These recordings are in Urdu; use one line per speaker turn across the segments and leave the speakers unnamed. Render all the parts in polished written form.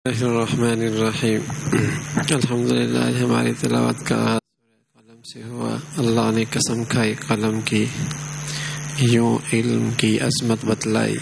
اللہ الرحمن الرحیم۔ الحمدللہ ہماری تلاوت کا قلم سے ہوا، اللہ نے قسم کھائی قلم کی، یوں علم کی عظمت بتلائی،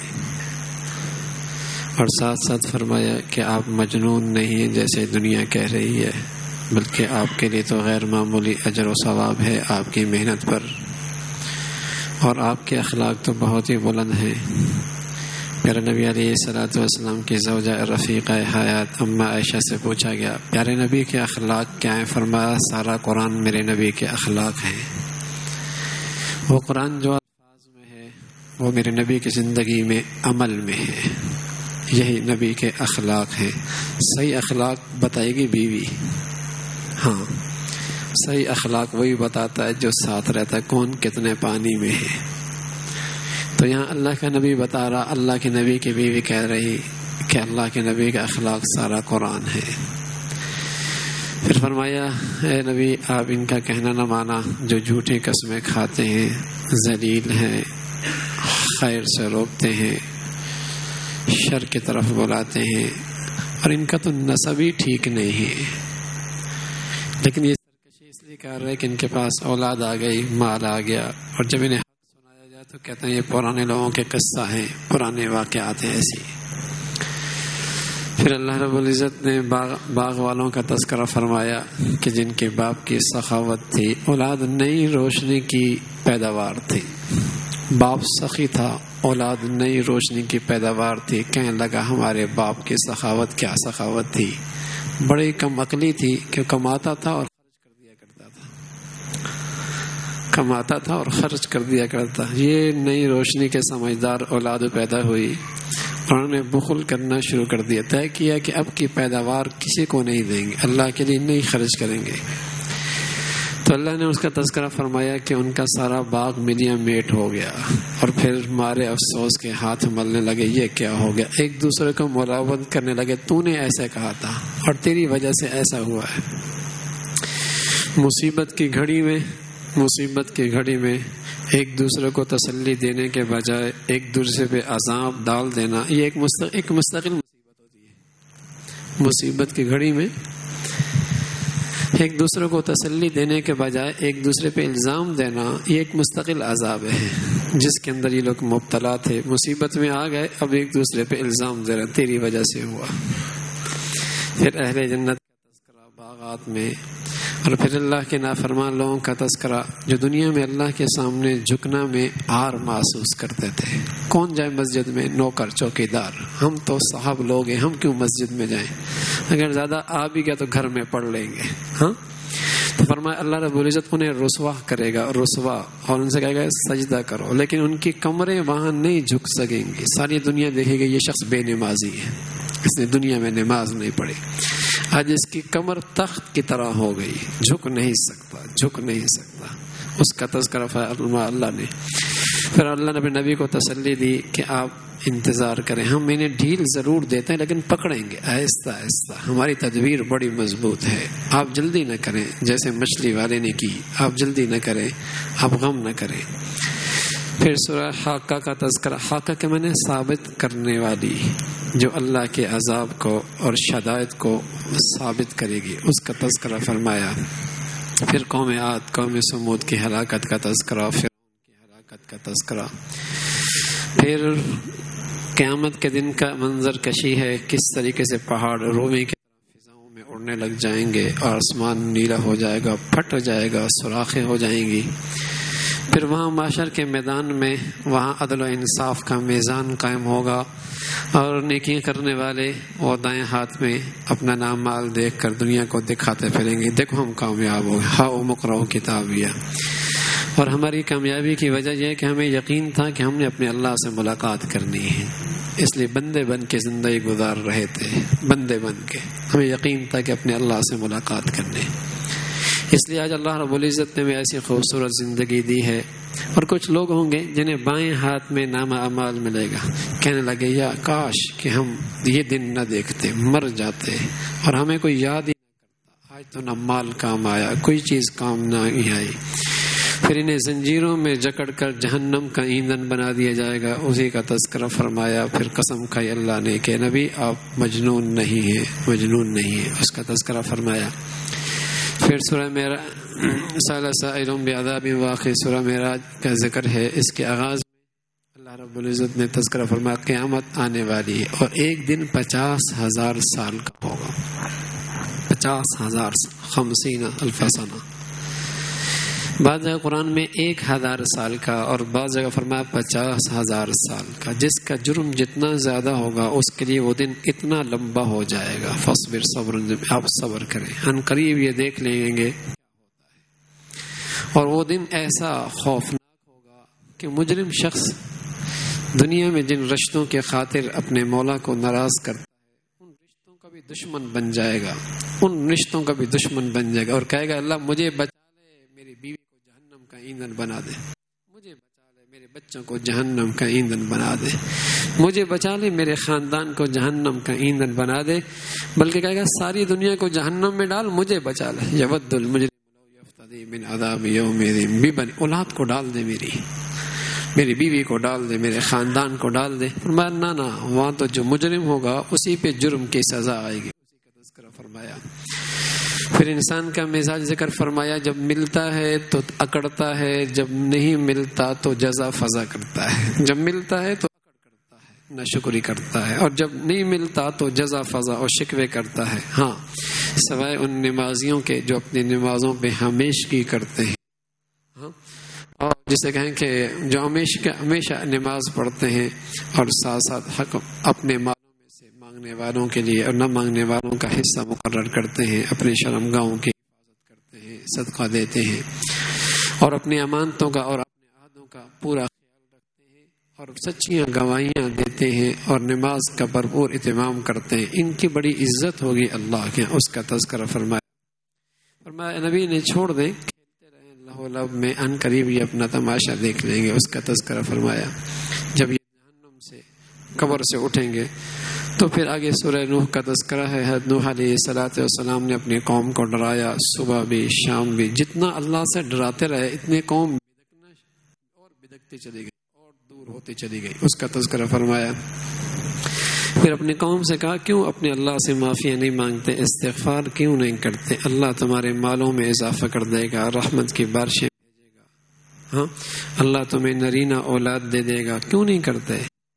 اور ساتھ ساتھ فرمایا کہ آپ مجنون نہیں ہیں جیسے دنیا کہہ رہی ہے، بلکہ آپ کے لیے تو غیر معمولی اجر و ثواب ہے آپ کی محنت پر، اور آپ کے اخلاق تو بہت ہی بلند ہیں۔ پیارے نبی علیہ الصلوۃ والسلام کی زوجہ رفیقہ حیات اماں عائشہ سے پوچھا گیا، پیارے نبی کے اخلاق کیا ہیں؟ فرمایا سارا قرآن میرے نبی کے اخلاق ہیں۔ وہ قرآن جو الفاظ میں ہے وہ میرے نبی کی زندگی میں عمل میں ہے، یہی نبی کے اخلاق ہیں۔ صحیح اخلاق بتائے گی بیوی، ہاں صحیح اخلاق وہی بتاتا ہے جو ساتھ رہتا ہے، کون کتنے پانی میں ہے۔ تو یہاں اللہ کا نبی بتا رہا، اللہ کے نبی کی بیوی کہہ رہی کہ اللہ کے نبی کا اخلاق سارا قرآن ہے۔ پھر فرمایا اے نبی آپ ان کا کہنا نہ مانا جو جھوٹی قسمیں کھاتے ہیں، ذلیل ہیں، خیر سے روکتے ہیں، شر کی طرف بلاتے ہیں، اور ان کا تو نسب ہی ٹھیک نہیں ہے، لیکن یہ سرکشی اس لیے کر رہے کہ ان کے پاس اولاد آ گئی، مال آ گیا، اور جب انہیں تو کہتے ہیں یہ پرانے لوگوں کے قصہ ہیں، پرانے واقعات ہیں ایسی۔ پھر اللہ رب العزت نے باغ والوں کا تذکرہ فرمایا کہ جن کے باپ کی سخاوت تھی، اولاد نئی روشنی کی پیداوار تھی۔ باپ سخی تھا، اولاد نئی روشنی کی پیداوار تھی۔ کہنے لگا ہمارے باپ کی سخاوت کیا سخاوت تھی، بڑی کم عقلی تھی کہ کماتا تھا اور خرچ کر دیا کرتا۔ یہ نئی روشنی کے سمجھدار اولاد پیدا ہوئی، انہوں نے بخل کرنا شروع کر دیا، طے کیا کہ اب کی پیداوار کسی کو نہیں دیں گے، اللہ کے لیے نہیں خرچ کریں گے۔ تو اللہ نے اس کا تذکرہ فرمایا کہ ان کا سارا باغ ملیاں میٹ ہو گیا، اور پھر مارے افسوس کے ہاتھ ملنے لگے، یہ کیا ہو گیا؟ ایک دوسرے کو ملاوت کرنے لگے، تو نے ایسے کہا تھا اور تیری وجہ سے ایسا ہوا ہے۔ مصیبت کی گھڑی میں ایک دوسرے کو تسلی دینے کے بجائے ایک دوسرے پہ عذاب ڈال دینا، یہ ایک مستقل مصیبت ہوتی ہے۔ مصیبت کی گھڑی میں ایک دوسرے کو تسلی دینے کے بجائے ایک دوسرے پہ الزام دینا، یہ ایک مستقل عذاب ہے جس کے اندر یہ لوگ مبتلا تھے، مصیبت میں آ گئے، اب ایک دوسرے پہ الزام دے رہے تیری وجہ سے ہوا۔ پھر اہل جنت کا تذکرہ باغات میں، اور پھر اللہ کے نافرمان لوگوں کا تذکرہ جو دنیا میں اللہ کے سامنے جھکنا میں عار محسوس کرتے تھے۔ کون جائے مسجد میں؟ نوکر چوکیدار، ہم تو صاحب لوگ ہیں، ہم کیوں مسجد میں جائیں؟ اگر زیادہ آ بھی گیا تو گھر میں پڑھ لیں گے۔ ہاں تو فرمایا اللہ رب العزت انہیں رسوا کرے گا، رسوا، اور ان سے کہے گا سجدہ کرو، لیکن ان کی کمریں وہاں نہیں جھک سکیں گی۔ ساری دنیا دیکھے گی یہ شخص بے نمازی ہے، اس نے دنیا میں نماز نہیں پڑھی، آج اس کی کمر تخت کی طرح ہو گئی، جھک نہیں سکتا۔ اس کا تذکرہ اللہ نے۔ پھر اللہ نے اپنے نبی کو تسلی دی کہ آپ انتظار کریں، ہم انہیں ڈھیل ضرور دیتے ہیں لیکن پکڑیں گے آہستہ آہستہ، ہماری تدبیر بڑی مضبوط ہے، آپ جلدی نہ کریں جیسے مچھلی والے نے کی، آپ جلدی نہ کریں، آپ غم نہ کریں۔ پھر سورہ حاقہ کا تذکرہ، حاقہ کے معنی ثابت کرنے والی، جو اللہ کے عذاب کو اور شدائد کو ثابت کرے گی، اس کا تذکرہ فرمایا۔ پھر قوم عاد، قوم سمود کی ہلاکت کا تذکرہ، فرعون کی ہلاکت کا تذکرہ۔ پھر قیامت کے دن کا منظر کشی ہے، کس طریقے سے پہاڑ رومی کے فضاؤں میں اڑنے لگ جائیں گے، اور آسمان نیلا ہو جائے گا، پھٹ جائے گا، سوراخیں ہو جائیں گی۔ پھر وہاں معاشر کے میدان میں وہاں عدل و انصاف کا میزان قائم ہوگا، اور نیکیاں کرنے والے وہ دائیں ہاتھ میں اپنا نام مال دیکھ کر دنیا کو دکھاتے پھریں گے، دیکھو ہم کامیاب ہو گئے، ہاؤ مقرؤ کتابیہ۔ اور ہماری کامیابی کی وجہ یہ ہے کہ ہمیں یقین تھا کہ ہم نے اپنے اللہ سے ملاقات کرنی ہے، اس لیے بندے بن کے زندگی گزار رہے تھے، بندے بن کے ہمیں یقین تھا کہ اپنے اللہ سے ملاقات کرنی، اس لیے آج اللہ رب العزت نے بھی ایسی خوبصورت زندگی دی ہے۔ اور کچھ لوگ ہوں گے جنہیں بائیں ہاتھ میں نامہ اعمال ملے گا، کہنے لگے یا کاش کہ ہم یہ دن نہ دیکھتے، مر جاتے، اور ہمیں کوئی یاد ہی نہ کرتا، آج تو نہ مال کام آیا، کوئی چیز کام نہ آئی۔ پھر انہیں زنجیروں میں جکڑ کر جہنم کا ایندھن بنا دیا جائے گا، اسی کا تذکرہ فرمایا۔ پھر قسم کھائی اللہ نے کہ نبی آپ مجنون نہیں ہیں، مجنون نہیں ہیں، اس کا تذکرہ فرمایا۔ پھر سورہ معراج سأل سائل بعذاب واقع، سورہ معراج کا ذکر ہے۔ اس کے آغاز میں اللہ رب العزت نے تذکرہ فرمایا قیامت آنے والی ہے اور ایک دن 50,000 سال کا ہوگا، 50,000 50,000 سنہ۔ بعض جگہ قرآن میں 1,000 سال کا اور بعض جگہ فرمایا 50,000 سال کا۔ جس کا جرم جتنا زیادہ ہوگا اس کے لیے وہ دن اتنا لمبا ہو جائے گا۔ فاصبر صبر، آپ صبر کریں، ان قریب یہ دیکھ لیں گے اور وہ دن ایسا خوفناک ہوگا کہ مجرم شخص دنیا میں جن رشتوں کے خاطر اپنے مولا کو ناراض کرتا ہے ان رشتوں کا بھی دشمن بن جائے گا، ان رشتوں کا بھی دشمن بن جائے گا اور کہے گا اللہ مجھے بچا لے، میری بیوی کو جہنم کا ایندھن بنا دے، مجھے بچا لے، میرے بچوں کو جہنم کا ایندھن بنا دے، مجھے بچا لے، میرے خاندان کو جہنم کا ایندھن بنا دے، بلکہ کہے گا ساری دنیا کو جہنم میں ڈال، مجھے بچا لے۔ یود المجرم من عذاب یوم ببنی، اولاد کو ڈال دے، میری بیوی کو ڈال دے، میرے خاندان کو ڈال دے۔ فرمایا نہ وہاں تو جو مجرم ہوگا اسی پہ جرم کی سزا آئے گی، اسی کا تذکرہ فرمایا۔ پھر انسان کا مزاج ذکر فرمایا، جب ملتا ہے تو اکڑتا ہے، جب نہیں ملتا تو جزا فضا کرتا ہے، جب ملتا ہے تو اکڑ کرتا ہے، ناشکری کرتا ہے، اور جب نہیں ملتا تو جزا فضا اور شکوے کرتا ہے۔ ہاں سوائے ان نمازیوں کے جو اپنی نمازوں پہ ہمیشگی کرتے ہیں، اور جسے کہیں کہ جو ہمیشہ نماز پڑھتے ہیں اور ساتھ ساتھ حق اپنے مالوں میں سے مانگنے والوں کے لیے اور نہ مانگنے والوں کا حصہ مقرر کرتے ہیں، اپنے شرمگاہوں کی حفاظت کرتے ہیں، صدقہ دیتے ہیں، اور اپنی امانتوں کا اور اپنے عہدوں کا پورا خیال رکھتے ہیں، اور سچیاں گواہیاں دیتے ہیں، اور نماز کا بھرپور اہتمام کرتے ہیں، ان کی بڑی عزت ہوگی اللہ کے، اس کا تذکرہ فرمایا نبی نے چھوڑ دیں لب میں، ان قریب یہ اپنا تماشا دیکھ لیں گے، اس کا تذکرہ فرمایا۔ جب یہ جہنم سے قبر سے اٹھیں گے تو پھر آگے سورہ نوح کا تذکرہ ہے۔ حضرت نوح علیہ السلام نے اپنی قوم کو ڈرایا، صبح بھی شام بھی، جتنا اللہ سے ڈراتے رہے اتنے قوم بدکنا اور بدکتی چلی گئی اور دور ہوتی چلی گئی، اس کا تذکرہ فرمایا۔ پھر اپنی قوم سے کہا کیوں اپنے اللہ سے معافی نہیں مانگتے، استغفار کیوں نہیں کرتے، اللہ تمہارے مالوں میں اضافہ کر دے گا، رحمت کی بارشیں بھیجے گا، ہاں اللہ تمہیں نرینہ اولاد دے دے گا، کیوں نہیں کرتے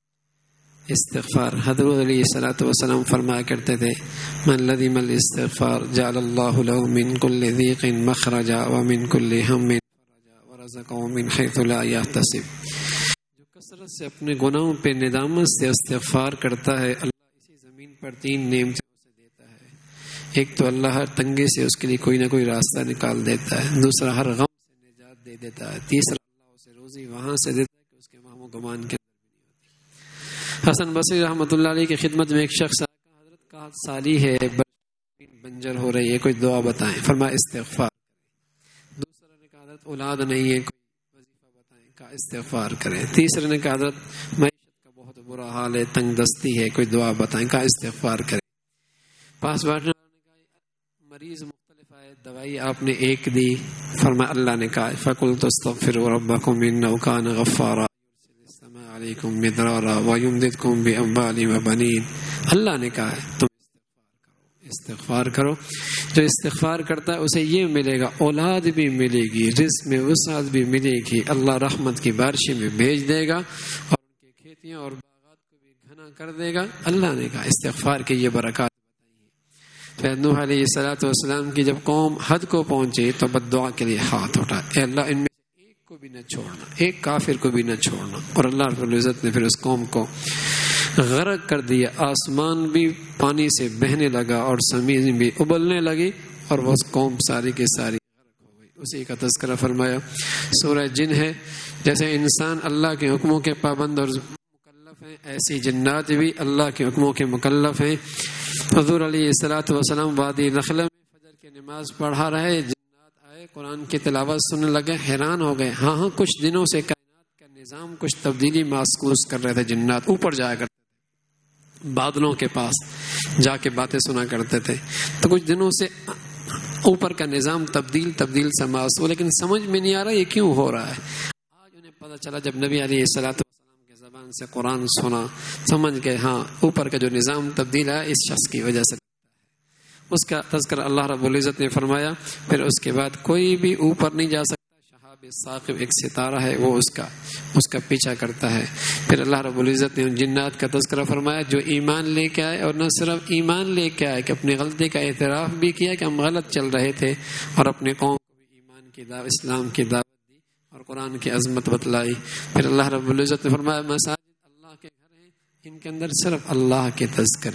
استغفار۔ حضرت علیہ السلام فرمایا کرتے تھے من لزم الاستغفار جعل اللہ له من كل ضيق مخرجا ومن كل هم فرجا ورزقه من حيث لا يحتسب۔ کثرت سے اپنے گناہوں پہ ندامت سے استغفار کرتا ہے، اللہ اسی زمین پر 3 نعمتیں اسے دیتا ہے۔ ایک تو اللہ ہر تنگی سے اس کے لیے کوئی نہ کوئی راستہ نکال دیتا ہے، دوسرا ہر غم سے نجات دے دیتا ہے، تیسرا اللہ اسے روزی وہاں سے دیتا ہے کہ اس کے وہم و گمان کے اندر بھی نہیں ہوتی۔ حسن بصری رحمۃ اللہ علیہ کی خدمت میں ایک شخص آیا، حضرت کا سالی ہے، بنجر ہو رہی ہے، کوئی دعا بتائیں، فرمایا استغفار۔ دوسرا نے کہا حضرت اولاد نہیں ہے، استغفار کریں۔ تیسرے نے کہا حضرت معیشت کا بہت برا حال ہے، تنگ دستی ہے، کوئی دعا بتائیں، کہا استغفار کریں۔ پاس بیٹھنے والے نے کہا مریض مختلف آئے، دوائی آپ نے ایک دی، فرمایا اللہ نے کہا فَقُلْتُ اسْتَغْفِرُوا رَبَّكُمْ إِنَّهُ كَانَ غَفَّارًا يُرْسِلِ السَّمَاءَ عَلَيْكُمْ مِدْرَارًا وَيُمْدِدْكُمْ بِأَمْوَالٍ وَبَنِينَ۔ اللہ نے کہا ہے تم استغفار کرو، جو استغفار کرتا ہے اسے یہ ملے گا، اولاد بھی ملے گی، رزق میں وسعت بھی ملے گی، اللہ رحمت کی بارشیں میں بھیج دے گا اور ان کی کھیتیاں اور باغات کو بھی گھنا کر دے گا۔ اللہ نے کہا استغفار کی یہ برکات بتائیے۔ نوح علیہ السلام کی جب قوم حد کو پہنچی تو بد دعا کے لیے ہاتھ اٹھا، اے اللہ ان میں سے ایک کو بھی نہ چھوڑنا، ایک کافر کو بھی نہ چھوڑنا، اور اللہ رب العزت نے پھر اس قوم کو غرق کر دیا، آسمان بھی پانی سے بہنے لگا اور زمین بھی ابلنے لگی اور وہ قوم ساری کی ساری غرق ہو گئی۔ اسی کا تذکرہ فرمایا۔ سورہ جن ہے، جیسے انسان اللہ کے حکموں کے پابند اور مکلف ہیں، ایسی جنات بھی اللہ کے حکموں کے مکلف ہیں۔ حضور علیہ السلام وادی نخلہ میں فجر کی نماز پڑھا رہے، جنات آئے قرآن کی تلاوت سننے لگے، حیران ہو گئے۔ ہاں کچھ دنوں سے کائنات کا نظام کچھ تبدیلی محسوس کر رہے تھے، جنات اوپر جایا کرتے بادلوں کے پاس جا کے باتیں سنا کرتے تھے، تو کچھ دنوں سے اوپر کا نظام تبدیل سماس ہو، لیکن سمجھ میں نہیں آ رہا یہ کیوں ہو رہا ہے. آج انہیں پتہ چلا جب نبی علیہ الصلوۃ والسلام کے زبان سے قرآن سنا، سمجھ گئے ہاں اوپر کا جو نظام تبدیل ہے اس شخص کی وجہ سے. اس کا تذکرہ اللہ رب العزت نے فرمایا. پھر اس کے بعد کوئی بھی اوپر نہیں جا سکتا. شہاب ثاقب ایک ستارہ ہے، وہ اس کا پیچھا کرتا ہے. پھر اللہ رب العزت نے ان جنات کا تذکرہ فرمایا جو ایمان لے کے آئے، اور نہ صرف ایمان لے کے آئے کہ اپنی غلطی کا اعتراف بھی کیا کہ ہم غلط چل رہے تھے، اور اپنے قوم کو بھی ایمان کی دعوت، اسلام کی دعوت دی اور قرآن کی عظمت بتلائی. پھر اللہ رب العزت نے فرمایا مساجد اللہ کے گھر ہیں، ان کے اندر صرف اللہ کے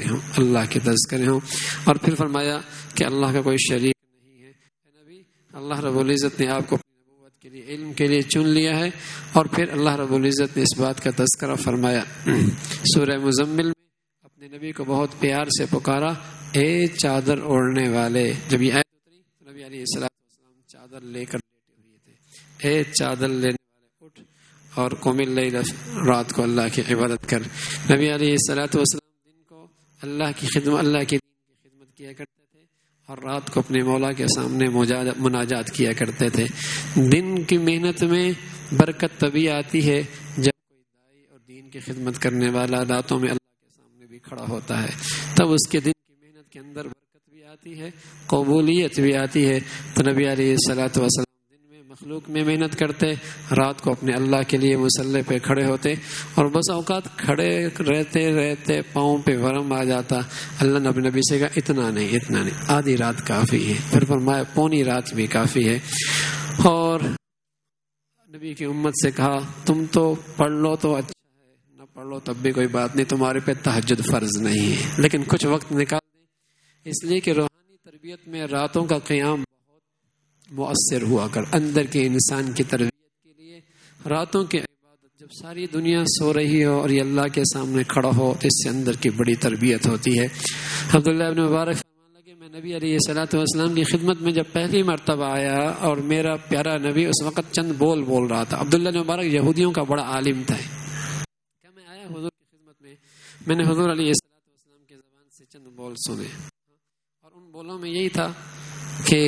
تذکرے ہوں. اور پھر فرمایا کہ اللہ کا کوئی شریک نہیں ہے. نبی اللہ رب العزت نے آپ کو اپنی نبوت کے لیے، علم کے لیے چن لیا ہے. اور پھر اللہ رب العزت نے اس بات کا تذکرہ فرمایا سورہ مزمل میں، اپنے نبی کو بہت پیار سے پکارا، اے چادر اوڑھنے والے. جب یہ آیت اتری تو نبی علیہ السلام چادر لے کر لیٹے ہوئے تھے. اے چادر لینے والے اٹھ اور قم اللیل، رات کو اللہ کی عبادت کر. نبی علیہ السلام دن کو اللہ کی خدمت کیا کرتے تھے، اور رات کو اپنے مولا کے سامنے مناجات کیا کرتے تھے. دن کی محنت میں برکت تبھی آتی ہے جب کوئی داعی اور دین کی خدمت کرنے والا راتوں میں اللہ کے سامنے بھی کھڑا ہوتا ہے، تب اس کے دن کی محنت کے اندر برکت بھی آتی ہے، قبولیت بھی آتی ہے. تو نبی علیہ الصلوۃ والسلام مخلوق میں محنت کرتے، رات کو اپنے اللہ کے لیے مصلی پہ کھڑے ہوتے، اور بس اوقات کھڑے رہتے پاؤں پہ ورم آ جاتا. اللہ نے اپنے نبی سے کہا اتنا نہیں، آدھی رات کافی ہے. پھر فرمایا پونی رات بھی کافی ہے. اور نبی کی امت سے کہا تم تو پڑھ لو تو اچھا ہے، نہ پڑھ لو تب بھی کوئی بات نہیں، تمہارے پہ تہجد فرض نہیں ہے، لیکن کچھ وقت نکال دیں، اس لیے کہ روحانی تربیت میں راتوں کا قیام مؤثر ہوا کر. اندر کے انسان کی تربیت کے لیے راتوں کی عبادت، جب ساری دنیا سو رہی ہو اور یہ اللہ کے سامنے کھڑا ہو تو اس سے اندر کی بڑی تربیت ہوتی ہے. عبداللہ ابن مبارک فرمانے لگے میں نبی علیہ الصلوۃ والسلام کی خدمت میں جب پہلی مرتبہ آیا اور میرا پیارا نبی اس وقت چند بول رہا تھا. عبداللہ ابن مبارک یہودیوں کا بڑا عالم تھا. کہ میں آیا حضور کی خدمت میں نے حضور علیہ الصلوۃ والسلام کی زبان سے چند بول سنے، اور ان بولوں میں یہی تھا کہ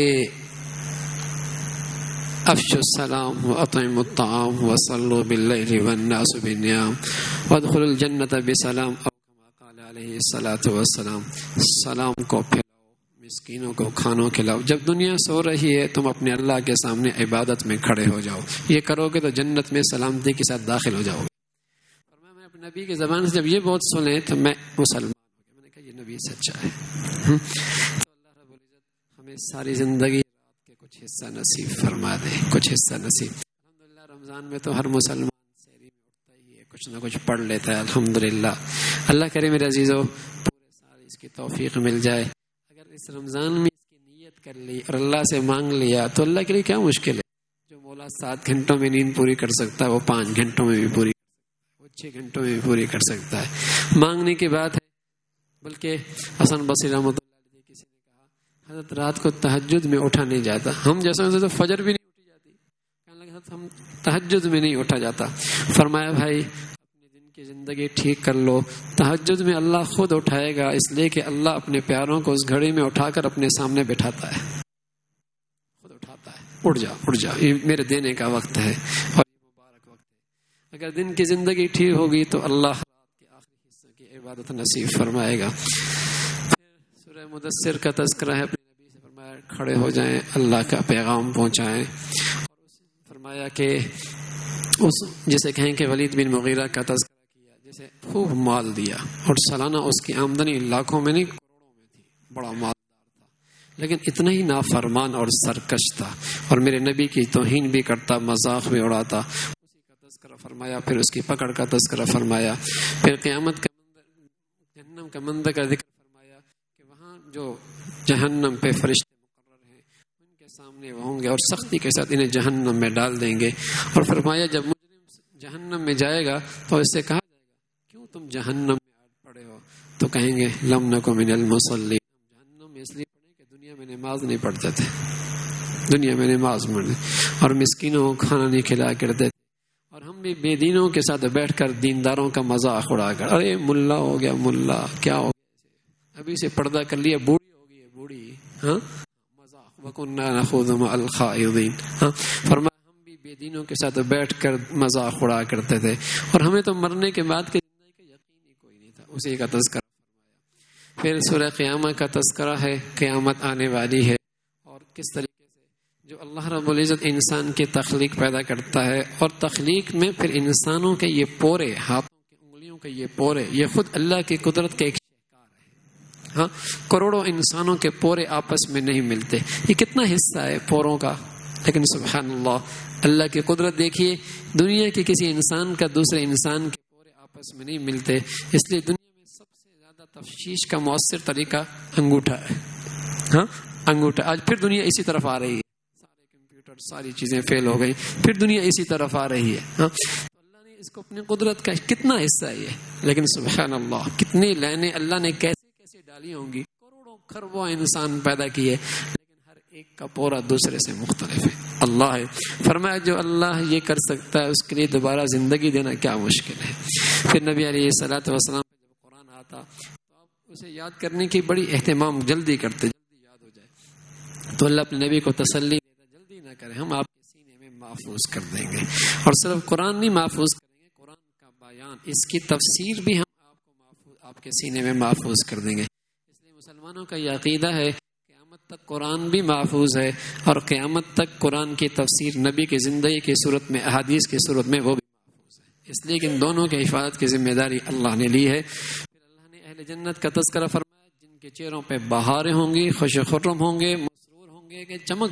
افشوا السلام واطعموا الطعام وصلوا باللیل والناس بالنیام وادخلوا الجنۃ بسلام، او کما قال علیہ الصلوۃ والسلام. سلام کو پھیلاؤ، مسکینوں کو کھانوں کھلاؤ. جب دنیا سو رہی ہے تم اپنے اللہ کے سامنے عبادت میں کھڑے ہو جاؤ، یہ کرو گے تو جنت میں سلامتی کے ساتھ داخل ہو جاؤ گے. اور میں اپنے نبی کی زبان سے جب یہ بات سنے تو میں مسلمان ہو گیا. میں نے کہا یہ نبی سچا ہے. تو اللہ رب العزت ہمیں ساری زندگی کچھ حصہ نصیب فرما دے، کچھ حصہ نصیب. الحمدللہ رمضان میں تو ہر مسلمان سحری میں اٹھتا ہی ہے، کچھ نہ کچھ پڑھ لیتا ہے. الحمدللہ اللہ کرے میرے عزیزو پورے سال اس کی توفیق مل جائے. اگر اس رمضان میں اس کی نیت کر لی اور اللہ سے مانگ لیا تو اللہ کے لیے کیا مشکل ہے. جو مولا 7 گھنٹوں میں نیند پوری کر سکتا ہے وہ 5 گھنٹوں میں بھی پوری کر سکتا ہے، وہ 6 گھنٹوں میں بھی پوری کر سکتا ہے. مانگنے کی بات ہے. بلکہ حسن بصری رحمۃ حضرت رات کو تہجد میں اٹھا نہیں جاتا. ہم جیسے تو فجر بھی نہیں اٹھی جاتی، کہنے لگے ہم تہجد میں نہیں اٹھا جاتا. فرمایا بھائی اپنے دن کی زندگی ٹھیک کر لو، تہجد میں اللہ خود اٹھائے گا، اس لیے کہ اللہ اپنے پیاروں کو اس گھڑی میں اٹھا کر اپنے سامنے بٹھاتا ہے، خود اٹھاتا ہے. اٹھ جا یہ میرے دینے کا وقت ہے اور یہ مبارک وقت ہے. اگر دن کی زندگی ٹھیک ہوگی تو اللہ رات کے آخری حصے کی عبادت نصیب فرمائے گا. سورہ مدثر کا تذکرہ ہے. کھڑے ہو جائیں، اللہ کا پیغام پہنچائیں. اور فرمایا کہ اس جسے کہیں کہ ولید بن مغیرہ کا تذکرہ کیا، جسے خوب مال دیا اور سالانہ اس کی آمدنی لاکھوں میں نہیں کروڑوں میں تھی، بڑا مالدار تھا، لیکن اتنا ہی نافرمان اور سرکش تھا اور میرے نبی کی توہین بھی کرتا، مذاق بھی اڑاتا. اسی کا تذکرہ فرمایا. پھر اس کی پکڑ کا تذکرہ فرمایا. پھر قیامت کا منظر، جہنم کا منظر کا ذکر فرمایا کہ وہاں جو جہنم پہ فرشتے سامنے وہ ہوں گے اور سختی کے ساتھ انہیں جہنم میں ڈال دیں گے. اور فرمایا جب مجرم جہنم میں جائے گا تو اس سے کہا جائے گا کیوں تم جہنم میں پڑے ہو؟ تو کہیں گے لم نکو من المصلی، جہنم میں اس لیے پڑے کہ دنیا میں نماز نہیں پڑھتے تھے، دنیا میں نماز پڑھتے اور مسکینوں کو کھانا نہیں کھلا کرتے تھے، اور ہم بھی بے دینوں کے ساتھ بیٹھ کر دینداروں کا مذاق اڑا کر ارے ملا ہو گیا، ملا کیا ہو گیا، ابھی سے پردہ کر لیا، بوڑھی ہو گئی ہے بوڑھی، ہاں وَكُنَّا نَخُوضُ مَعَ الْخَائِضِينَ. فرمایا ہم بھی بے دینوں کے ساتھ بیٹھ کر مذاق اڑا کرتے تھے اور ہمیں تو مرنے کے بعد کے زندگی کا یقین ہی کوئی نہیں تھا. اسی کا تذکرہ فرمایا. پھر سورہ قیامت کا تذکرہ ہے، قیامت آنے والی ہے اور کس طریقے جو اللہ رب العزت انسان کی تخلیق پیدا کرتا ہے، اور تخلیق میں پھر انسانوں کے یہ پورے، ہاتھوں کی انگلیوں کے یہ پورے، یہ خود اللہ کی قدرت کا ایک شاہکار ہے. کروڑوں انسانوں کے پورے آپس میں نہیں ملتے. یہ کتنا حصہ ہے پوروں کا، لیکن سبحان اللہ کی قدرت دیکھیے. دنیا کے کسی انسان کا دوسرے انسان کے پورے آپس میں نہیں ملتے. اس لیے دنیا میں سب سے زیادہ تفتیش کا مؤثر طریقہ انگوٹھا ہے. انگوٹھا. آج پھر دنیا اسی طرف آ رہی ہے، ساری چیزیں فیل ہو گئی، پھر دنیا اسی طرف آ رہی ہے. تو اللہ نے اس کو اپنی قدرت کا کتنا حصہ ہے، لیکن سبحان اللہ کتنی لائنیں اللہ نے کیسے ڈالی ہوں گی. کروڑوں خربوں انسان پیدا کیے، لیکن ہر ایک کا پورا دوسرے سے مختلف ہے. اللہ ہے. فرمایا جو اللہ یہ کر سکتا ہے اس کے لیے دوبارہ زندگی دینا کیا مشکل ہے. پھر نبی علیہ الصلوۃ والسلام جب قرآن آتا تو آپ اسے یاد کرنے کی بڑی اہتمام جلدی کرتے، جلدی یاد ہو جائے. تو اللہ اپنے نبی کو تسلی نہ کریں، ہم آپ کے سینے میں محفوظ کر دیں گے. اور صرف قرآن نہیں محفوظ کریں گے، قرآن کا بیان، اس کی تفسیر بھی ہم آپ کے سینے میں محفوظ کر دیں گے. اس لیے مسلمانوں کا یہ عقیدہ ہے قیامت تک قرآن بھی محفوظ ہے، اور قیامت تک قرآن کی تفسیر نبی کی زندگی کی صورت میں، احادیث کی صورت میں وہ بھی محفوظ ہے. اس لیے کہ ان دونوں کی حفاظت کی ذمہ داری اللہ نے لی ہے. پھر اللہ نے اہل جنت کا تذکرہ فرمایا جن کے چہروں پہ بہاریں ہوں گی، خوش و خرم ہوں گے، مسرور ہوں گے کہ چمک،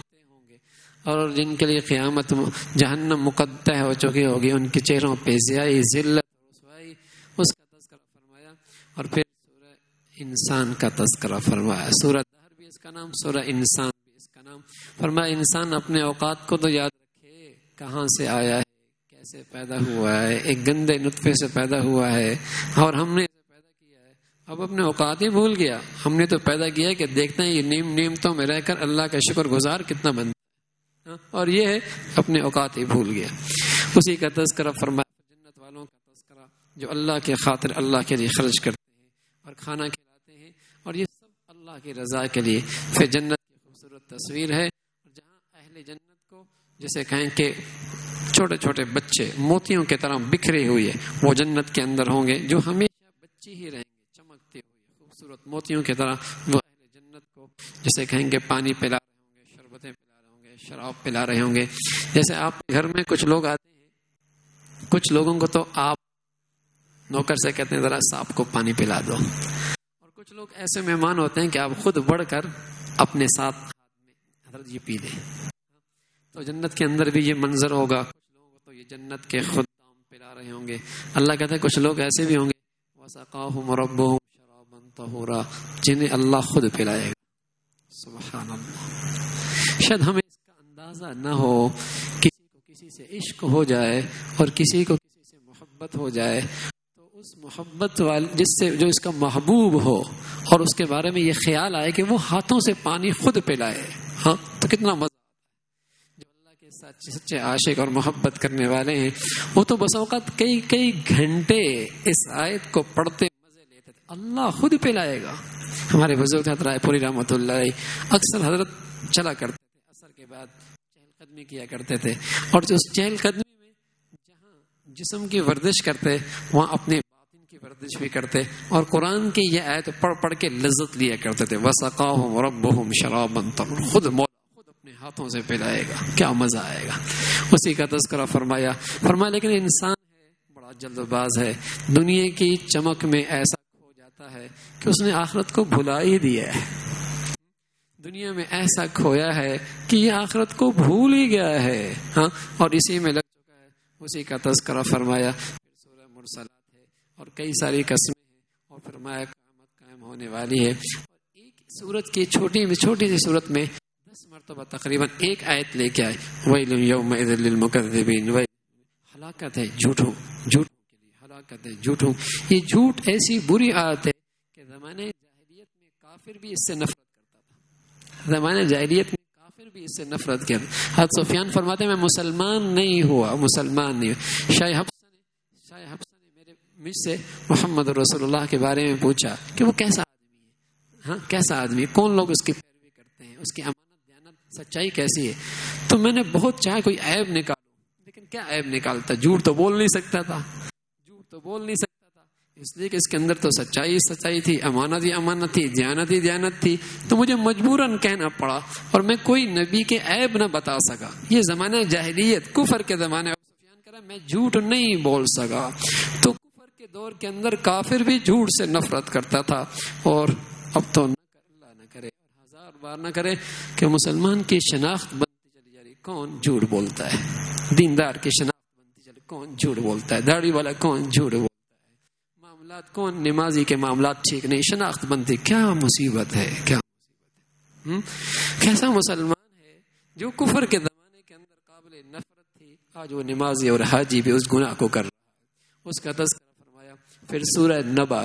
اور جن کے لیے قیامت جہنم مقدہ ہو چکی ہوگی ان کے چہروں پہ ضیائی، ذلت، رسوائی، اس کا تذکرہ فرمایا. اور پھر سورہ انسان کا تذکرہ فرمایا. سورہ دہر بھی اس کا نام، سورہ انسان بھی اس کا نام. فرمایا انسان اپنے اوقات کو تو یاد رکھے، کہاں سے آیا ہے، کیسے پیدا ہوا ہے. ایک گندے نطفے سے پیدا ہوا ہے اور ہم نے اسے پیدا کیا ہے. اب اپنے اوقات ہی بھول گیا. ہم نے تو پیدا کیا کہ دیکھتے ہیں یہ نعمتوں میں رہ کر اللہ کا شکر گزار کتنا بنتا، اور یہ ہے اپنے اوقات ہی بھول گیا. اسی کا تذکرہ فرمایا. جنت والوں کا تذکرہ جو اللہ کے خاطر اللہ کے لیے خرچ کرتے ہیں اور کھانا کھلاتے ہیں، اور یہ سب اللہ کی رضا کے لیے. پھر جنت کی خوبصورت تصویر ہے جہاں اہل جنت کو جیسے کہیں کہ چھوٹے چھوٹے بچے موتیوں کی طرح بکھرے ہوئے وہ جنت کے اندر ہوں گے، جو ہمیشہ بچے ہی رہیں گے، چمکتے ہوئے خوبصورت موتیوں کی طرح. وہ اہل جنت کو جیسے کہیں گے پانی پلا رہے ہوں گے، شربتیں شراب پلا رہے ہوں گے. جیسے آپ گھر میں کچھ لوگ آتے ہیں، کچھ لوگوں کو تو آپ نوکر سے کہتے ہیں ذرا سانپ کو پانی پلا دو، اور کچھ لوگ ایسے مہمان ہوتے ہیں کہ آپ خود بڑھ کر اپنے ساتھ حضرت یہ پی دیں. تو جنت کے اندر بھی یہ منظر ہوگا. کچھ لوگوں کو تو یہ جنت کے خدام پلا رہے ہوں گے. اللہ کہتے ہیں کچھ لوگ ایسے بھی ہوں گے وَسَقَاهُمْ رَبُّهُمْ شَرَابًا طَهُورًا، جنہیں اللہ خود پلائے گا. سبحان اللہ. شاید ہمیں اس کا اندازہ نہ ہو، کسی کو کسی سے عشق ہو جائے اور کسی کو کسی سے محبت ہو جائے تو اس محبت والے جس سے جو اس کا محبوب ہو اور اس کے بارے میں یہ خیال آئے کہ وہ ہاتھوں سے پانی خود پلائے، تو کتنا مزہ. جو اللہ کے ساتھ سچے عاشق اور محبت کرنے والے ہیں وہ تو بس اوقات کئی گھنٹے اس آیت کو پڑھتے مزے لیتے تھے. اللہ خود پلائے گا. ہمارے بزرگ حضرت رائے پوری رحمۃ اللہ اکثر حضرت چلا کرتے تھے، اثر کے بعد چہل قدمی کیا کرتے تھے، اور اس چہل قدمی میں جہاں جسم کی ورزش کرتے وہاں اپنے باطن کی ورزش بھی کرتے، اور قرآن کی یہ آیت پڑھ کے لذت لیا کرتے تھے. وَسَقَاهُمْ رَبُّهُمْ شَرَابًا طَهُورًا، خود اپنے ہاتھوں سے پلائے گا، کیا مزہ آئے گا. اسی کا تذکرہ فرمایا. لیکن انسان ہے بڑا جلد باز ہے، دنیا کی چمک میں ایسا ہے کہ اس نے آخرت کو بھلا ہی دیا ہے. دنیا میں ایسا کھویا ہے کہ یہ آخرت کو بھول ہی گیا ہے، اور اسی میں لگ چکا ہے. اسی کا تذکرہ فرمایا. سورہ مرسلات ہے اور کئی ساری قسمیں ہیں، اور فرمایا قیامت قائم ہونے والی ہے. اور ایک سورت کی چھوٹی سی صورت میں 10 مرتبہ تقریباً ایک آیت لے کے آئے. وَيْلٌ يَوْمَئِذٍ لِّلْمُكَذِّبِينَ، ہلاکت ہے جھوٹوں کے لیے، ہلاکت ہے جھوٹوں. یہ جھوٹ ایسی بری عادت ہے کہ زمانے جاہلیت میں کافر بھی اس سے نفرت کرتا تھا. زمانے جاہلیت میں کافر بھی اس سے نفرت کیا. حضرت سفیان فرماتے ہیں میں مسلمان نہیں ہوا. شاہ حفصہ نے مجھ سے محمد رسول اللہ کے بارے میں پوچھا کہ وہ کیسا آدمی ہے، کیسا آدمی، کون لوگ اس کی پیروی کرتے ہیں، اس کی امانت دیانت سچائی کیسی ہے. تو میں نے بہت چاہا کوئی عیب نکالوں، لیکن کیا عیب نکالتا، جھوٹ تو بول نہیں سکتا تھا، اس لیے کہ اس کے اندر تو سچائی تھی، امانت ہی امانت تھی، دیانت ہی دیانت تھی. تو مجھے مجبوراً کہنا پڑا، اور میں کوئی نبی کے عیب نہ بتا سکا. یہ زمانہ جاہلیت، کفر کے زمانے میں جھوٹ نہیں بول سکا. تو کفر کے دور کے اندر کافر بھی جھوٹ سے نفرت کرتا تھا. اور اب تو اللہ نہ کرے، ہزار بار نہ کرے کہ مسلمان کی شناخت بنتی چلی جا رہی، کون جھوٹ بولتا ہے. دیندار کی شناخت بنتی چلی، کون جھوٹ بولتا ہے. داڑھی والا کون جھوٹ بولتا ہے. معاملات کون، نمازی کے معاملات ٹھیک نہیں، شناخت بنتی. کیا مصیبت ہے، کیا مصیبت ہے. کیسا مسلمان ہے جو کفر کے زمانے کے اندر قابل نفرت، آج وہ نمازی اور حاجی بھی اس گناہ کو کر رہا ہے. اس کا تذکرہ فرمایا. پھر سورہ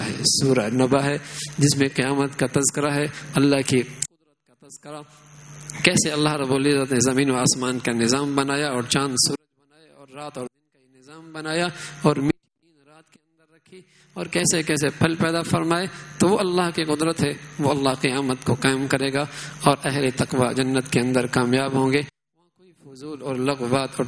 نبا ہے جس میں قیامت کا تذکرہ ہے، اللہ کی قدرت کا تذکرہ، کیسے اللہ رب العزت نے زمین و آسمان کا نظام بنایا، اور چاند سورج بنائے، اور رات اور دن کا یہ نظام بنایا، اور میٹھی نیند رات کے اندر رکھی، اور کیسے کیسے پھل پیدا فرمائے. تو وہ اللہ کی قدرت ہے، وہ اللہ قیامت کو قائم کرے گا، اور اہل تقوی جنت کے اندر کامیاب ہوں گے. فضول اور لغو بات اور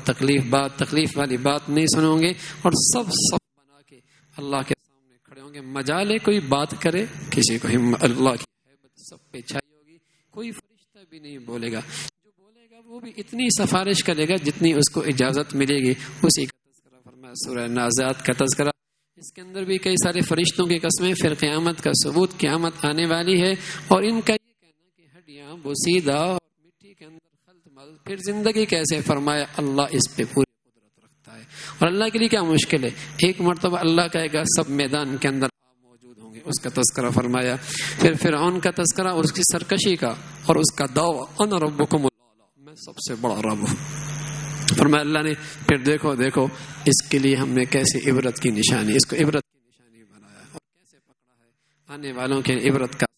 تکلیف والی بات نہیں سنو گے، اور سب بنا کے اللہ کے سامنے کھڑے ہوں گے. مجالے کوئی بات کرے، کسی کو اللہ کی ہیبت سب پہ چھائی ہوگی، کوئی فرشتہ بھی نہیں بولے گا. جو بولے گا وہ بھی اتنی سفارش کرے گا جتنی اس کو اجازت ملے گی. اسی کا تذکرہ فرمایا سورہ نازعات کا تذکرہ. اس کے اندر بھی کئی سارے فرشتوں کی قسمیں، پھر قیامت کا ثبوت، قیامت آنے والی ہے، اور ان کا یہ کہنا کہ ہڈیاں بوسیدہ اور مٹی کے اندر پھر زندگی کیسے. فرمایا اللہ اس پہ پوری قدرت رکھتا ہے، اور اللہ کے لیے کیا مشکل ہے. ایک مرتبہ اللہ کہے گا سب میدان کے اندر موجود ہوں گے. اس کا تذکرہ فرمایا. پھر فرعون کا تذکرہ، اس کی سرکشی کا، اور اس کا دعویٰ انا ربکم الاعلی، میں سب سے بڑا رب ہوں. فرمایا اللہ نے پھر دیکھو اس کے لیے ہم نے کیسے عبرت کی نشانی، اس کو عبرت کی نشانی بنایا، اور کیسے پکڑا ہے. آنے والوں کے عبرت کا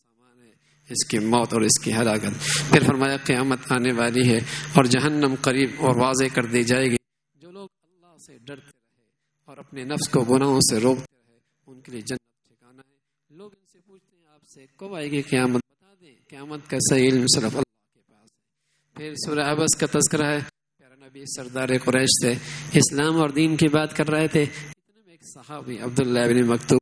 اس کی موت اور اس کی ہلاکت. پھر فرمایا قیامت آنے والی ہے، اور جہنم قریب اور واضح کر دی جائے گی. جو لوگ اللہ سے ڈرتے رہے اور اپنے نفس کو گناہوں سے روکتے رہے، ان کے لیے جنت ٹھکانہ ہے. لوگ ان سے پوچھتے ہیں آپ سے کب آئے گی قیامت، بتا دیں قیامت کا صحیح علم صرف اللہ کے پاس ہے. پھر سورہ عبس کا تذکرہ ہے. پیارا نبی سردار قریش سے اسلام اور دین کی بات کر رہے تھے. اتنے میں ایک صحابی عبداللہ بن مکتوم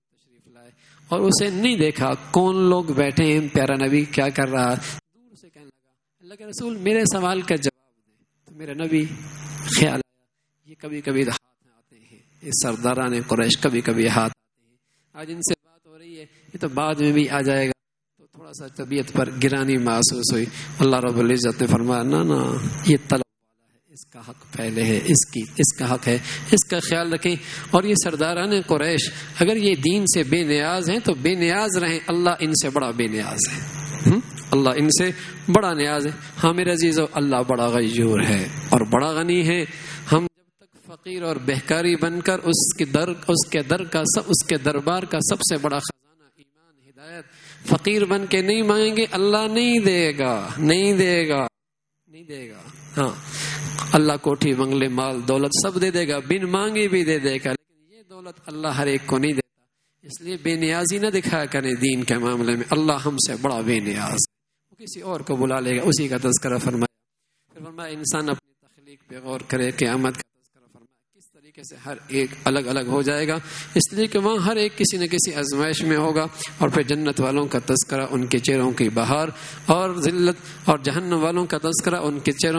اور اسے نہیں دیکھا کون لوگ بیٹھے ہیں، پیارا نبی کیا کر رہا. دور سے کہنے لگا اللہ کے رسول میرے سوال کا جواب دے. تو میرا نبی خیال آیا یہ کبھی کبھی ہاتھ آتے ہیں، اس سرداران قریش کبھی کبھی ہاتھ آتے ہیں. آج ان سے بات ہو رہی ہے، یہ تو بعد میں بھی آ جائے گا. تو تھوڑا سا طبیعت پر گرانی محسوس ہوئی. اللہ رب العزت نے فرمایا نہ یہ طلب اس کا حق پہلے ہے، اس کا حق ہے، اس کا خیال رکھیں. اور یہ سرداران قریش اگر یہ دین سے بے نیاز ہیں تو بے نیاز رہیں، اللہ ان سے بڑا بے نیاز ہے. اللہ ان سے بڑا نیاز ہے. ہاں میرے عزیزو، اللہ بڑا غیور ہے اور بڑا غنی ہے. ہم جب تک فقیر اور بہکاری بن کر اس کے دربار کا سب سے بڑا خزانہ ایمان ہدایت فقیر بن کے نہیں مانگیں گے، اللہ نہیں دے گا. ہاں اللہ کوٹھی بنگلے مال دولت سب دے دے گا، بن مانگے بھی دے دے گا، لیکن یہ دولت اللہ ہر ایک کو نہیں دیتا. اس لیے بے نیازی نہ دکھایا کریں دین کے معاملے میں. اللہ ہم سے بڑا بے نیاز، وہ کسی اور کو بلا لے گا. اسی کا تذکرہ فرمایا. پھر فرمایا انسان اپنی تخلیق پہ غور کرے. قیامت کا تذکرہ فرمایا کس طریقے سے ہر ایک الگ الگ ہو جائے گا، اس لیے کہ وہاں ہر ایک کسی نہ کسی آزمائش میں ہوگا. اور پھر جنت والوں کا تذکرہ ان کے چہروں کی بہار اور ذلت، اور جہنم والوں کا تذکرہ ان کے چہروں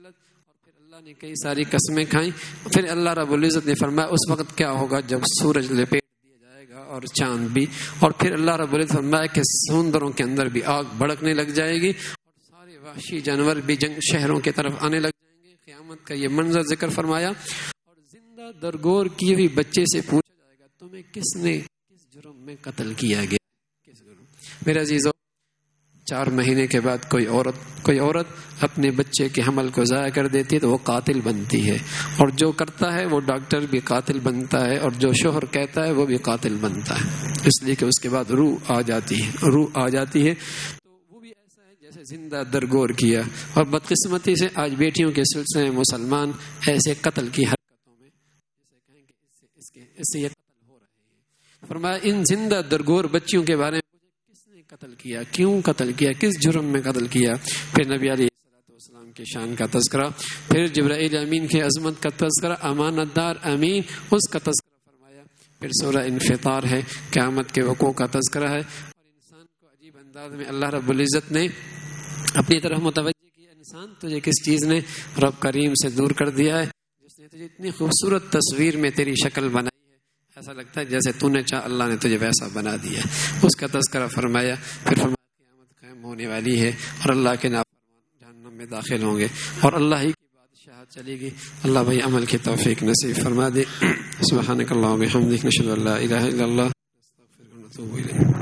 نے کئی ساری قسمیں کھائیں. پھر اللہ رب العزت نے فرمایا اس وقت کیا ہوگا جب سورج لپیٹ دیا جائے گا اور چاند بھی. اور پھر اللہ رب العزت فرمایا کہ سمندروں کے اندر بھی آگ بھڑکنے لگ جائے گی، اور سارے وحشی جانور بھی شہروں کی طرف آنے لگ جائیں گے. قیامت کا یہ منظر ذکر فرمایا. اور زندہ درگور کیے ہوئے بچے سے پوچھا جائے گا تمہیں کس جرم میں قتل کیا گیا، کس جرم. میرے عزیزو، 4 مہینے کے بعد کوئی عورت اپنے بچے کے حمل کو ضائع کر دیتی ہے تو وہ قاتل بنتی ہے. اور جو کرتا ہے وہ ڈاکٹر بھی قاتل بنتا ہے، اور جو شوہر کہتا ہے وہ بھی قاتل بنتا ہے. اس لیے کہ اس کے بعد روح آ جاتی ہے. تو وہ بھی ایسا ہے جیسے زندہ درگور کیا. اور بدقسمتی سے آج بیٹیوں کے سلسلے میں مسلمان ایسے قتل کی حرکتوں میں جیسے کہیں کہ اس سے یہ قتل ہو رہے ہیں. فرمایا ان زندہ درگور بچیوں کے بارے میں قتل کیا، کیوں قتل کیا، کس جرم میں قتل کیا. پھر نبی علیہ السلام کی شان کا تذکرہ، پھر جبرائیل امین کی عظمت کا تذکرہ، امانت دار امین اس کا تذکرہ فرمایا، پھر سورہ انفطار ہے، قیامت کے وقوع کا تذکرہ ہے، اور انسان کو عجیب انداز میں اللہ رب العزت نے اپنی طرف متوجہ کیا، انسان تجھے کس چیز نے رب کریم سے دور کر دیا ہے، جس نے تجھے اتنی خوبصورت تصویر میں تیری شکل بنائی ہے، ایسا لگتا ہے جیسے تو نے چاہا اللہ نے تجھے ویسا بنا دیا، اس کا تذکرہ فرمایا، پھر فرمایا قیامت قائم ہونے والی ہے اور اللہ کے نافرمان جہنم میں داخل ہوں گے اور اللہ ہی کی بادشاہت چلے گی۔ اللہ بھائی عمل کی توفیق نصیب فرما دے۔ سبحانک اللہم و بحمدک، نشہد ان لا الہ الا اللہ، نستغفرک و نتوب الیک۔